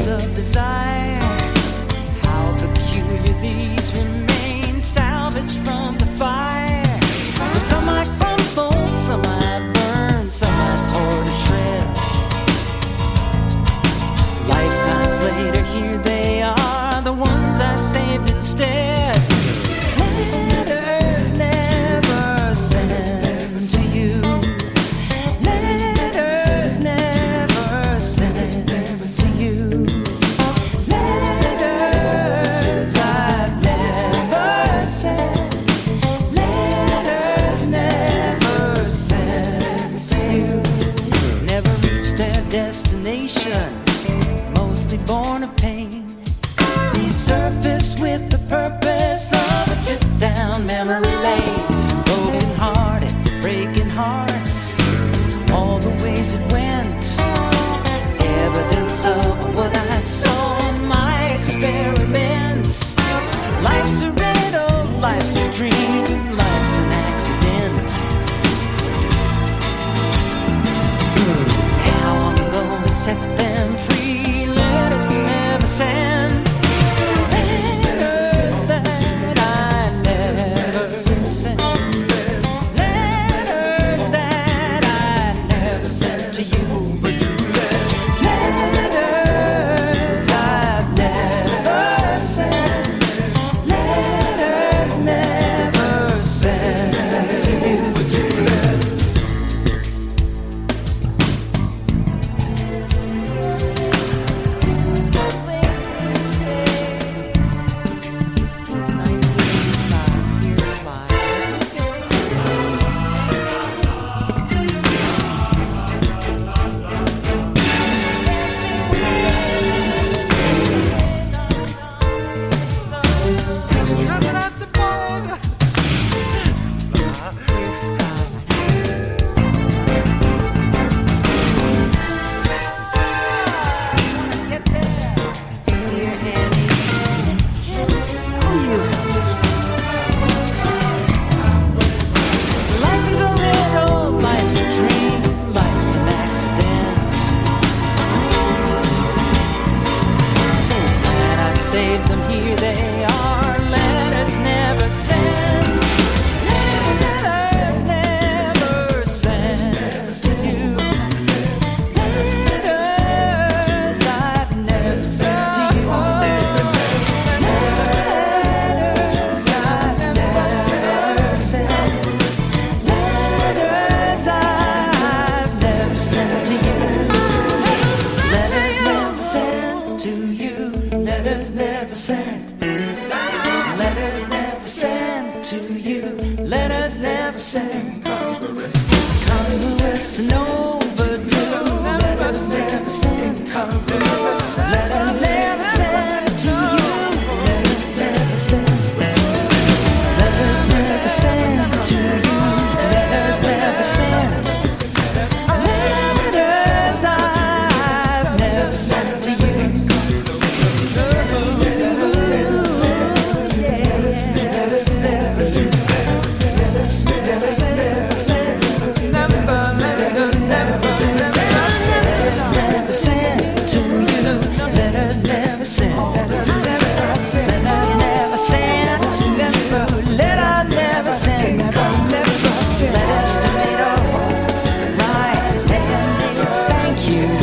flames of desire. How peculiar these remain, salvaged from the fire. But some I crumble, some I burn, some I tore to shreds. Lifetimes later, here they are, the ones I saved instead. Letters never sent to you. Letters never sent to you. Letters I've never sent. Letters never sent to you. Never reached their destination, mostly born of pain. Resurface with the purpose of a trip down memory lane. Broken hearted, breaking hearts, all the ways it went. Evidence of what I saw in my experiments. Life's a riddle, life's a dream, life's an accident. Now I'm gonna set them free. Letters never send. Letters that I never sent. Letters that I never sent to you. Letters I've never sent. Letters never sent to you. Life is a riddle, life's a dream, life's an accident. So glad I saved them, here they are. Letters never sent. Letters never sent to you. Letters I've never sent to you. Letters I've never sent. Letters I've never sent to you. Letters never sent to you. Letters never sent. Letters never sent to you. Letters never sent. Congruous and overdue. Letters never sent. Congruous. Letters never sent to you. Letters never sent. Letters never sent to you. Letters never sent. Letters I've never sent to you. You